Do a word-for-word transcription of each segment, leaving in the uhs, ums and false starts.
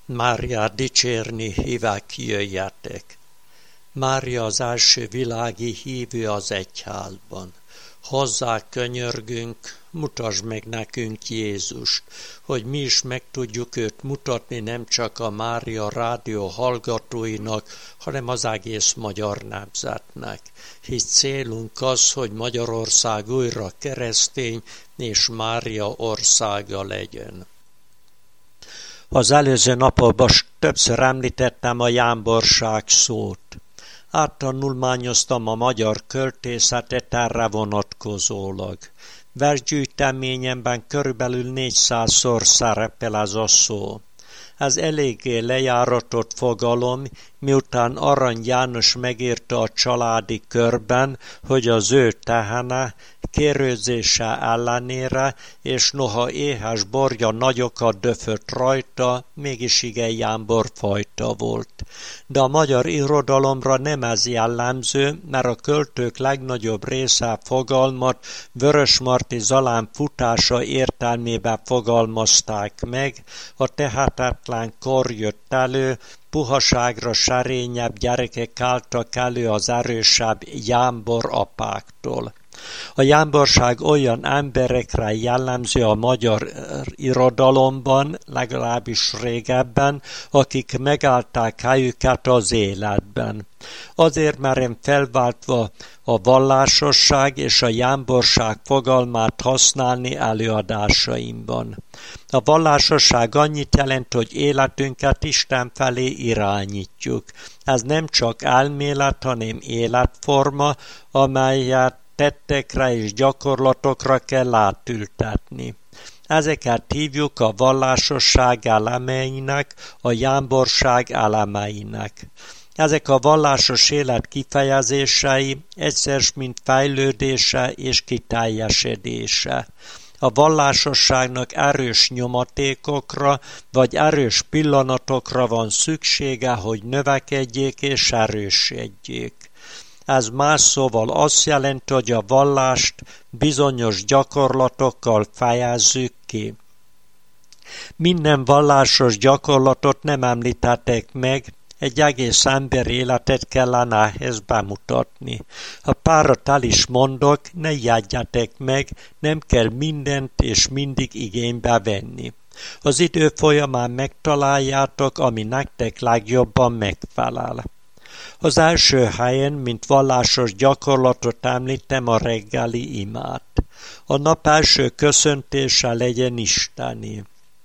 Máriát dicsérni hívák, jöjjetek! Mária az első világi hívő az egyházban. Hozzá könyörgünk, mutasd meg nekünk Jézust, hogy mi is meg tudjuk őt mutatni nem csak a Mária rádió hallgatóinak, hanem az egész magyar nemzetnek. Hisz célunk az, hogy Magyarország újra keresztény és Mária országa legyen. Az előző napokban többször említettem a jámborság szót. Áttanulmányoztam a magyar költészetet erre vonatkozólag. Versgyűjteményemben körülbelül négyszázszor szerepel ez a szó. Ez eléggé lejáratott fogalom, miután Arany János megírta a családi körben, hogy az ő tehene kérőzése ellenére, és noha éhes borja nagyokat döfött rajta, mégis igen jámborfajta volt. De a magyar irodalomra nem ez jellemző, mert a költők legnagyobb része fogalmat Vörösmarty Zalán futása értelmében fogalmazták meg, a tehetetlen kor jött elő, puhaságra serényebb gyerekek álltak elő az erősebb jámbor apáktól. A jámborság olyan emberekre jellemző a magyar irodalomban, legalábbis régebben, akik megállták helyüket az életben. Azért merem felváltva a vallásosság és a jámborság fogalmát használni előadásaimban. A vallásosság annyit jelent, hogy életünket Isten felé irányítjuk. Ez nem csak elmélet, hanem életforma, amelyet tettekre és gyakorlatokra kell átültetni. Ezeket hívjuk a vallásosság elemeinek, a jámborság elemeinek. Ezek a vallásos élet kifejezései egyszer mint fejlődése és kiteljesedése. A vallásosságnak erős nyomatékokra vagy erős pillanatokra van szüksége, hogy növekedjék és erősödjék. Ez más szóval azt jelenti, hogy a vallást bizonyos gyakorlatokkal fejezzük ki. Minden vallásos gyakorlatot nem említettek meg, egy egész ember életet kellene ehhez bemutatni. Ha párat el is mondok, ne jegyjetek meg, nem kell mindent és mindig igénybe venni. Az idő folyamán megtaláljátok, ami nektek legjobban megfelel. Az első helyen, mint vallásos gyakorlatot említem a reggeli imát. A nap első köszöntése legyen isteni.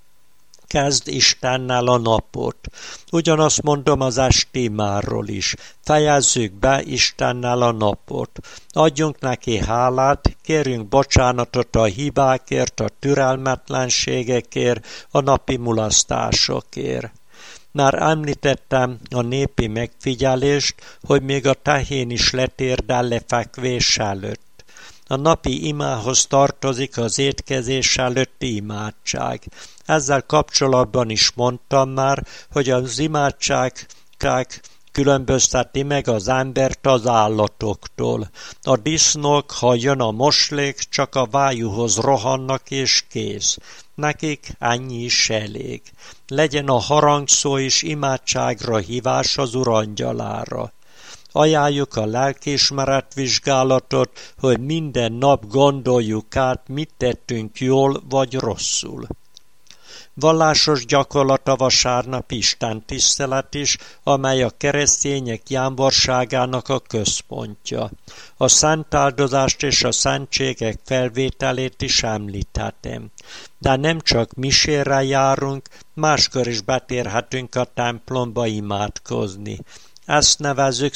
Kezd Istennel a napot. Ugyanazt mondom az esti imáról is. Fejezzük be Istennel a napot. Adjunk neki hálát, kérjünk bocsánatot a hibákért, a türelmetlenségekért, a napi mulasztásokért. Már említettem a népi megfigyelést, hogy még a tehén is letérdel lefekvés előtt. A napi imához tartozik az étkezés előtti imádság. Ezzel kapcsolatban is mondtam már, hogy az imádságok különbözteti meg az embert az állatoktól. A disznók, ha jön a moslék, csak a vájúhoz rohannak és kész. Nekik ennyi is elég. Legyen a harangszó is imádságra hívás az urangyalára. Ajánljuk a lelkiismeretvizsgálatot, hogy minden nap gondoljuk át, mit tettünk jól vagy rosszul. Vallásos gyakorlat a vasárnap Isten tisztelet is, amely a keresztények jámborságának a központja. A szentáldozást és a szentségek felvételét is említettem. De nem csak misére járunk, máskor is betérhetünk a templomba imádkozni. Ezt nevezzük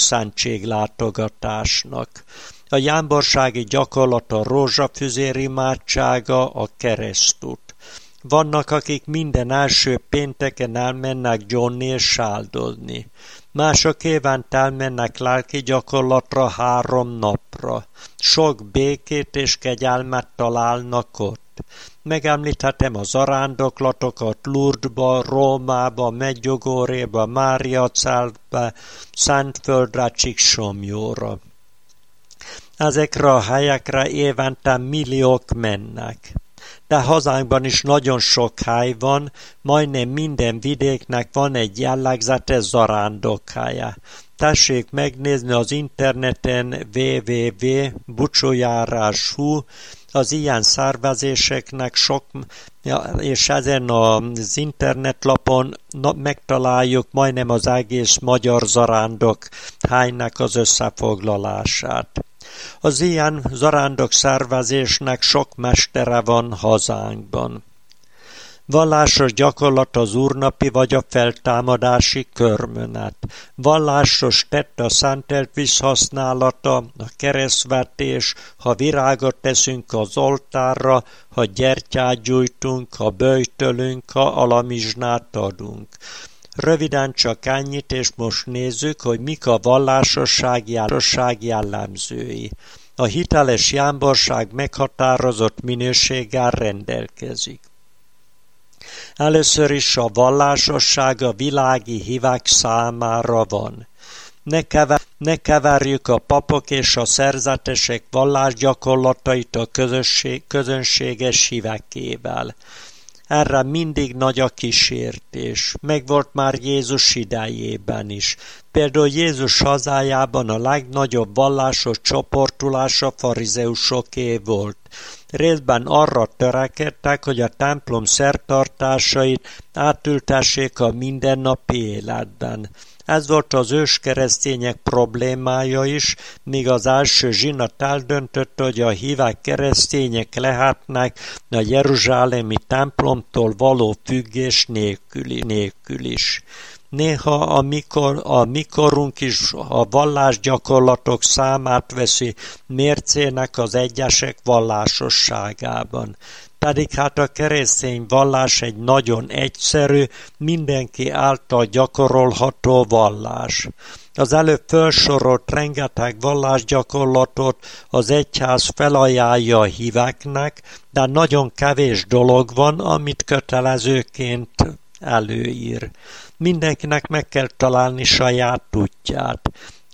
szentséglátogatásnak. A jámborsági gyakorlat a rózsafüzér imádsága, a keresztút. Vannak, akik minden első pénteken elmennek gyónni és sáldozni. Mások évente elmennek lelki gyakorlatra három napra. Sok békét és kegyelmet találnak ott. Megemlíthetem az arándoklatokat Lourdesba, Rómába, Medjugorjéba, Máriacelbe, Szentföldre, Csíksomlyóra. Ezekre a helyekre évente milliók mennek. De hazánkban is nagyon sok hely van, majdnem minden vidéknek van egy jellegzetes zarándokhelye. Tessék megnézni az interneten double-u double-u double pont bucsójárás pont hu, az ilyen szervezéseknek sok, és ezen az internetlapon megtaláljuk majdnem az egész magyar zarándok helynek az összefoglalását. Az ilyen zarándok szervezésnek sok mestere van hazánkban. Vallásos gyakorlat az úrnapi vagy a feltámadási körmönet. Vallásos tett a szentelt vízhasználata, a keresztvetés, ha virágot teszünk az oltárra, ha gyertyát gyújtunk, ha böjtölünk, ha alamizsnát adunk. Röviden csak ennyit, és most nézzük, hogy mik a vallásosság jellemzői. A hiteles jámborság meghatározott minőséggel rendelkezik. Először is a vallásosság a világi hívek számára van. Ne, kever, ne keverjük a papok és a szerzetesek vallásgyakorlatait a közösség, közönséges hívekével. Erre mindig nagy a kísértés. Megvolt már Jézus idejében is. Például Jézus hazájában a legnagyobb vallásos csoportulás a farizeusoké volt. Részben arra törekedtek, hogy a templom szertartásait átültessék a mindennapi életben. Ez volt az őskeresztények problémája is, míg az első zsinat eldöntötte, hogy a hívek keresztények lehetnek a jeruzsálemi templomtól való függés nélkül, nélkül is. Néha amikor a mikorunk is a vallásgyakorlatok számát veszi mércének az egyesek vallásosságában. Pedig hát a keresztény vallás egy nagyon egyszerű, mindenki által gyakorolható vallás. Az előbb felsorolt rengeteg vallásgyakorlatot az egyház felajánlja a híveknek, de nagyon kevés dolog van, amit kötelezőként előír. Mindenkinek meg kell találni saját útját.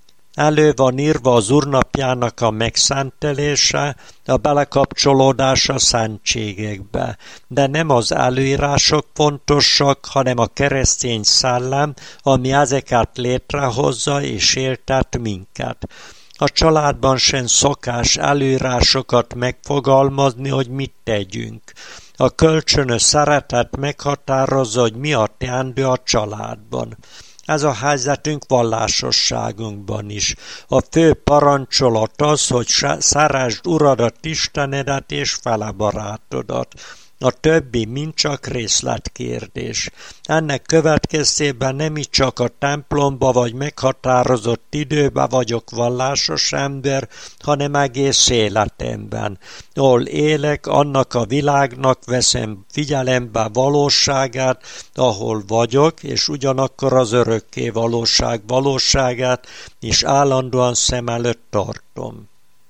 Elő van írva az úrnapjának a megszentelése, a belekapcsolódás a szentségekbe. De nem az előírások fontosak, hanem a keresztény szellem, ami ezeket létrehozza és éltet minket. A családban sem szokás előírásokat megfogalmazni, hogy mit tegyünk. A kölcsönös szeretet meghatározza, hogy mi a teendő a családban. Ez a helyzetünk vallásosságunkban is. A fő parancsolat az, hogy szeresd Uradat, Istenedet és fele barátodat. A többi mind csak részletkérdés. Ennek következtében nem így csak a templomba vagy meghatározott időbe vagyok vallásos ember, hanem egész életemben. Ahol élek, annak a világnak veszem figyelembe valóságát, ahol vagyok, és ugyanakkor az örökké valóság valóságát is állandóan szem előtt tartom.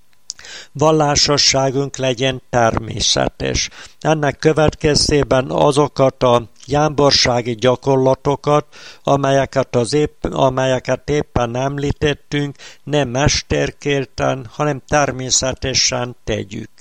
Vallásosságunk legyen természetes. Ennek következtében azokat a jámborsági gyakorlatokat, amelyeket, az épp, amelyeket éppen említettünk, nem mesterkélten, hanem természetesen tegyük.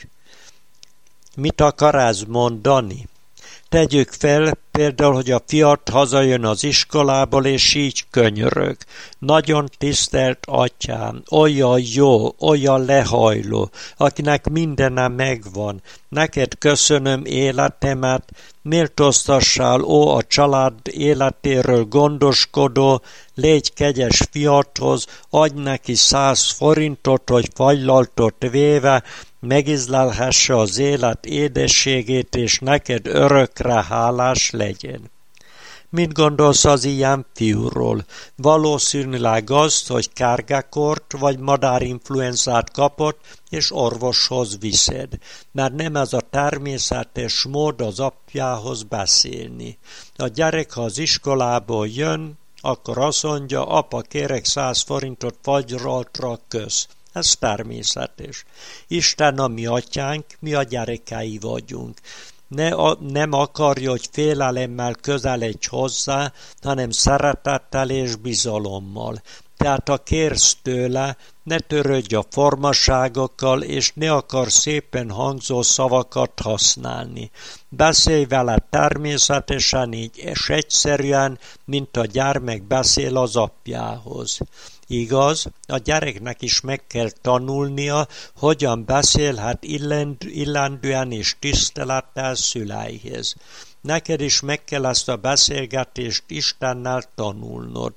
Mit akar ez mondani? Tegyük fel, például, hogy a fiat hazajön az iskolából, és így könyörög. Nagyon tisztelt atyám, olyan jó, olyan lehajló, akinek mindene megvan. Neked köszönöm életemet, méltóztassál, ó, a család életéről gondoskodó, légy kegyes fiathoz, adj neki száz forintot, hogy fagylaltot véve, megizlelhesse az élet édességét, és neked örökre hálás legyen. Mit gondolsz az ilyen fiúról? Valószínűleg azt, hogy kárgakort vagy madárinfluenzát kapott, és orvoshoz viszed, mert nem ez a természetes mód az apjához beszélni. A gyerek, ha az iskolából jön, akkor azt mondja, apa, kérek száz forintot fagylaltra, kösz. Ez természetes. Isten a mi atyánk, mi a gyerekei vagyunk. Ne, a, nem akarja, hogy félelemmel közeledj hozzá, hanem szeretettel és bizalommal. Tehát ha kérsz tőle, ne törődj a formaságokkal, és ne akar szépen hangzó szavakat használni. Beszélj vele természetesen így és egyszerűen, mint a gyermek beszél az apjához. Igaz, a gyereknek is meg kell tanulnia, hogyan beszélhet illendően és tisztelettel szüleihez. Neked is meg kell ezt a beszélgetést Istennel tanulnod.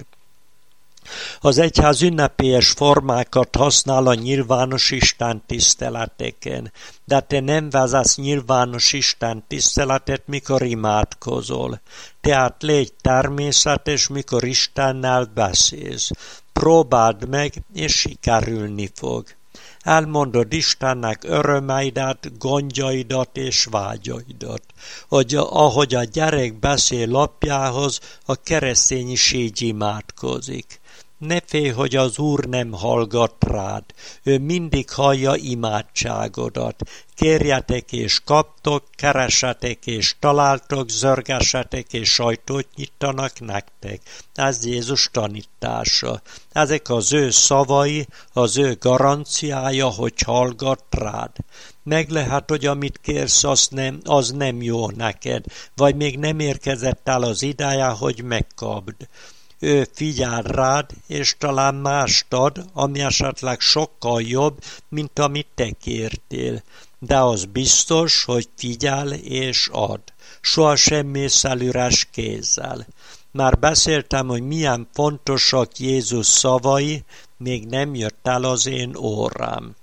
Az egyház ünnepélyes formákat használ a nyilvános Isten tiszteleteken, de te nem vezetsz nyilvános Isten tiszteletet, mikor imádkozol. Tehát légy természetes, mikor Istennel beszélsz. Próbáld meg, és sikerülni fog. Elmondod Istennek örömeidet, gondjaidat és vágyaidat, hogy ahogy a gyerek beszél apjához, a keresztény is így imádkozik. Ne félj, hogy az Úr nem hallgat rád, ő mindig hallja imádságodat. Kérjetek és kaptok, keresetek és találtok, zörgessetek és ajtót nyitanak nektek. Ez Jézus tanítása. Ezek az ő szavai, az ő garanciája, hogy hallgat rád. Meg lehet, hogy amit kérsz, az nem, az nem jó neked, vagy még nem érkezett el az ideje, hogy megkapd. Ő figyel rád, és talán mást ad, ami esetleg sokkal jobb, mint amit te kértél. De az biztos, hogy figyel és ad. Soha sem mész el üres kézzel. Már beszéltem, hogy milyen fontosak Jézus szavai, még nem jött el az én órám.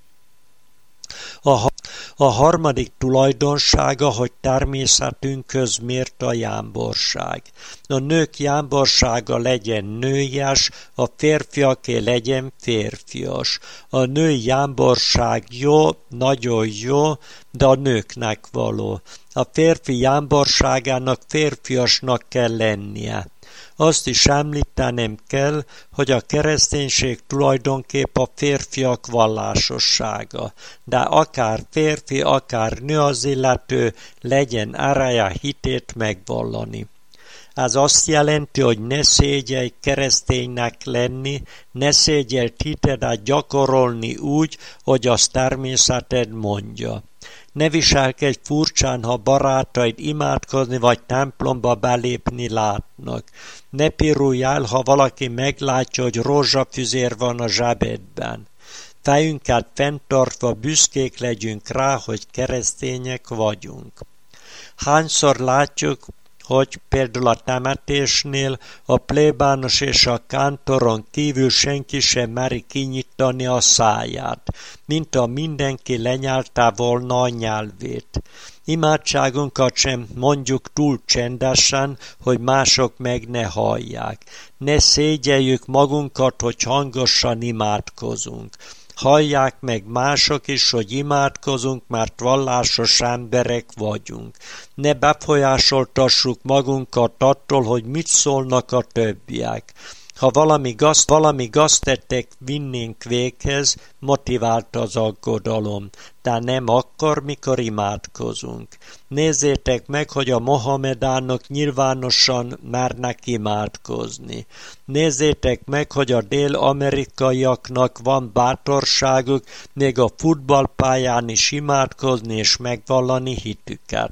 A, a harmadik tulajdonsága, hogy természetünkhöz mért a jámborság. A nők jámborsága legyen nőies, a férfiaké legyen férfias. A női jámborság jó, nagyon jó, de a nőknek való. A férfi jámborságának férfiasnak kell lennie. Azt is említenem kell, hogy a kereszténység tulajdonképp a férfiak vallásossága, de akár férfi, akár nő az illető legyen ereje hitét megvallani. Ez azt jelenti, hogy ne szégyelj kereszténynek lenni, ne szégyelj hitedet gyakorolni úgy, hogy az természeted mondja. Ne viselkedj furcsán, ha barátaid imádkozni vagy templomba belépni látnak. Ne pirulj el, ha valaki meglátja, hogy rózsafüzér van a zsebedben. Fejünket fenntartva büszkék legyünk rá, hogy keresztények vagyunk. Hányszor látjuk, hogy például a temetésnél a plébános és a kántoron kívül senki sem meri kinyitani a száját, mint ha mindenki lenyelte volna a nyelvét. Imádságunkat sem mondjuk túl csendesen, hogy mások meg ne hallják. Ne szégyeljük magunkat, hogy hangosan imádkozunk. Hallják meg mások is, hogy imádkozunk, mert vallásos emberek vagyunk. Ne befolyásoltassuk magunkat attól, hogy mit szólnak a többiek. Ha valami, gaz, valami gaztettek vinnénk véghez, motivált az aggodalom, de nem akkor, mikor imádkozunk. Nézzétek meg, hogy a mohamedánok nyilvánosan mernek imádkozni. Nézzétek meg, hogy a dél-amerikaiaknak van bátorságuk még a futballpályán is imádkozni és megvallani hitüket.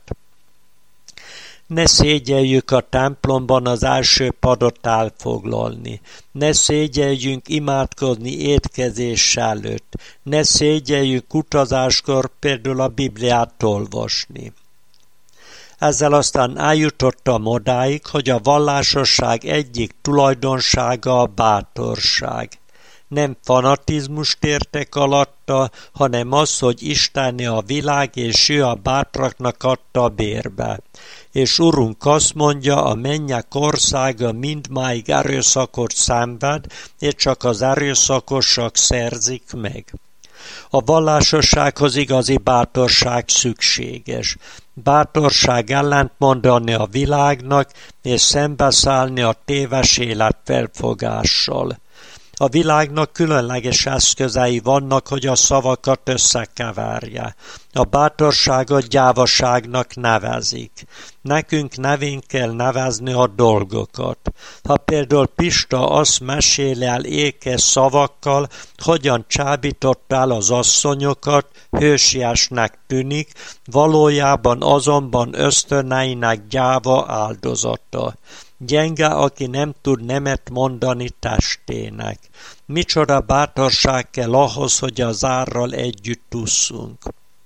Ne szégyeljük a templomban az első padot elfoglalni. Ne szégyeljünk imádkozni étkezés előtt. Ne szégyeljük utazáskor például a Bibliát olvasni. Ezzel aztán eljutottam odáig, hogy a vallásosság egyik tulajdonsága a bátorság. Nem fanatizmust értek alatta, hanem az, hogy Istenné a világ, és ő a bátraknak adta bérbe. És Urunk azt mondja, a mennyek országa mindmáig erőszakot szenved, és csak az erőszakosak szerzik meg. A vallásossághoz igazi bátorság szükséges. Bátorság ellent mondani a világnak, és szembeszállni a téves életfelfogással. A világnak különleges eszközei vannak, hogy a szavakat összekeverje. A bátorságot gyávaságnak nevezik. Nekünk nevén kell nevezni a dolgokat. Ha például Pista azt meséli el ékes szavakkal, hogyan csábított el az asszonyokat, hősiesnek tűnik, valójában azonban ösztöneinek gyáva áldozata. Gyenge, aki nem tud nemet mondani testének. Micsoda bátorság kell ahhoz, hogy az árral együtt ússzunk.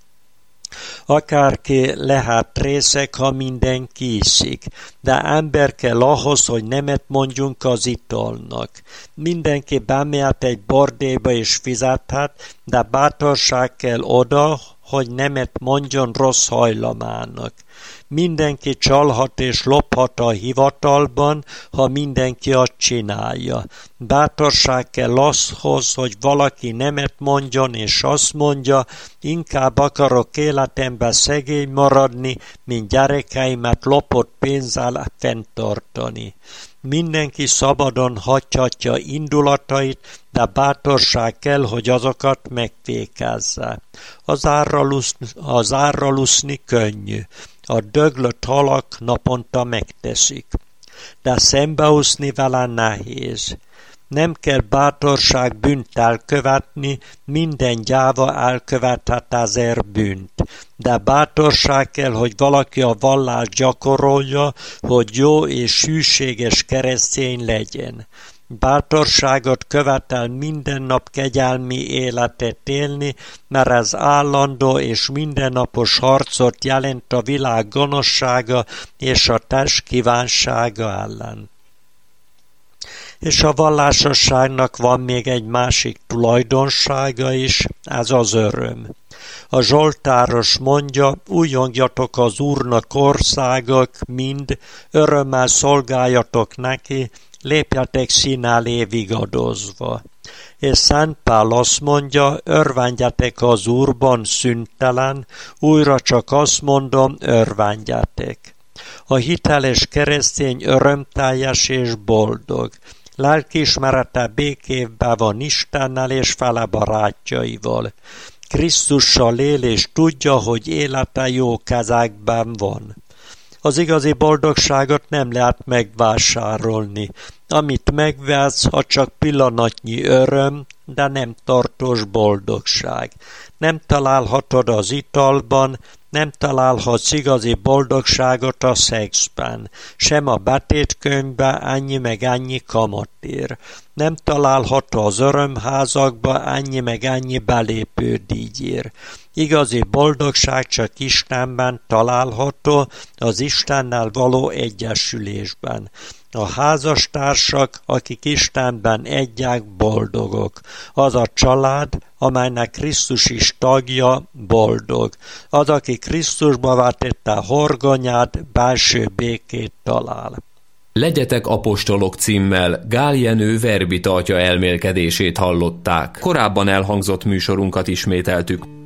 Akárki lehet részeg, ha mindenki iszik, de ember kell ahhoz, hogy nemet mondjunk az italnak. Mindenki bemehet egy bordéba és fizethet, de bátorság kell oda, hogy nemet mondjon rossz hajlamának. Mindenki csalhat és lophat a hivatalban, ha mindenki azt csinálja. Bátorság kell ahhoz, hogy valaki nemet mondjon és azt mondja, inkább akarok életemben szegény maradni, mint gyerekeimet lopott pénzzel fenntartani. Mindenki szabadon hagyhatja indulatait, de bátorság kell, hogy azokat megfékezze. Az árral úszni, az árral úszni könnyű. A döglött halak naponta megteszik. De szembeúszni vele nehéz. Nem kell bátorság bűnt elkövetni, minden gyáva elkövethet ezer bűnt. De bátorság kell, hogy valaki a vallást gyakorolja, hogy jó és hűséges keresztény legyen. Bátorságot követel minden nap kegyelmi életet élni, mert ez állandó és mindennapos harcot jelent a világ gonoszsága és a test kívánsága ellen. És a vallásosságnak van még egy másik tulajdonsága is, ez az öröm. A Zsoltáros mondja, újongjatok az Úrnak országok, mind, örömmel szolgáljatok neki, lépjetek szín elé vigadozva. És Szent Pál azt mondja, örvendjetek az Úrban szüntelen, újra csak azt mondom, örvendjetek. A hiteles keresztény örömteljes és boldog. Lelkiismerete békében van Istennel és fele barátjaival. Krisztussal él és tudja, hogy élete jó kezekben van. Az igazi boldogságot nem lehet megvásárolni. Amit megvesz, ha csak pillanatnyi öröm, de nem tartós boldogság. Nem találhatod az italban, nem találhatsz igazi boldogságot a szexben, sem a betétkönyvben ennyi meg ennyi kamatér. Nem található az örömházakba ennyi meg ennyi belépő díjér. Igazi boldogság csak Istenben található, az Istennel való egyesülésben. A házastársak, akik Istenben egyek, boldogok. Az a család, amelynek Krisztus is tagja, boldog. Az, aki Krisztusba vetette horgonyát, belső békét talál. Legyetek apostolok címmel Gál Jenő verbit atya elmélkedését hallották. Korábban elhangzott műsorunkat ismételtük.